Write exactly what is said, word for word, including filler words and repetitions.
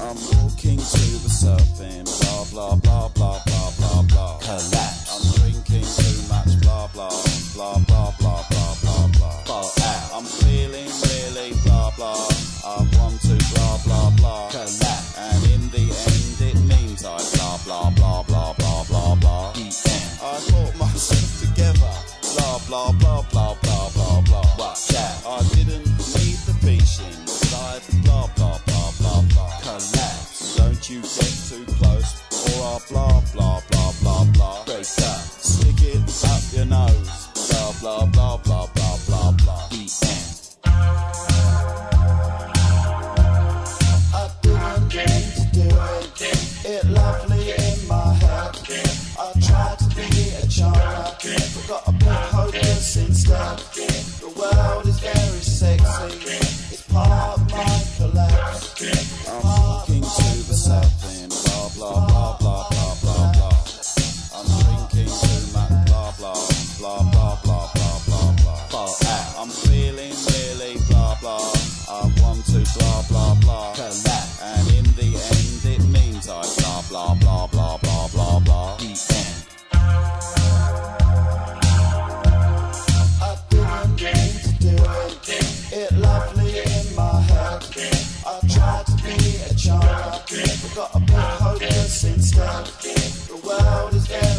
I'm walking to the surfing, blah blah blah blah blah blah blah. Collapse. I'm drinking too much, blah blah blah blah blah blah blah blah. Fall out. I'm feeling really blah blah. I want to blah blah blah. Collapse. And in the end it means I blah blah blah blah blah blah blah. The end. I got myself together, blah blah blah blah blah blah blah. Watch out. I didn't need the fishing, I blah blah blah blah blah. Collapse. Don't you get too close, or I'll blah blah blah blah blah. Break up. Stick it up your nose, blah blah blah blah blah blah blah. The end. I didn't mean to do it, it lovely in my head. I tried to be a child, but got a bit hopeless instead. The world is very sexy, it's part of my collapse. I'm walking to the surfing, blah blah blah blah blah blah blah. I'm drinking too much, blah blah blah blah blah blah blah blah. Fall out. I'm feeling really blah blah. I want to blah blah blah. Collapse. And in the end it means I blah blah blah blah blah blah blah. The end. I didn't mean to do it, it lovely in my head. I tried to be a child, but got a bit hopeless instead. The world is very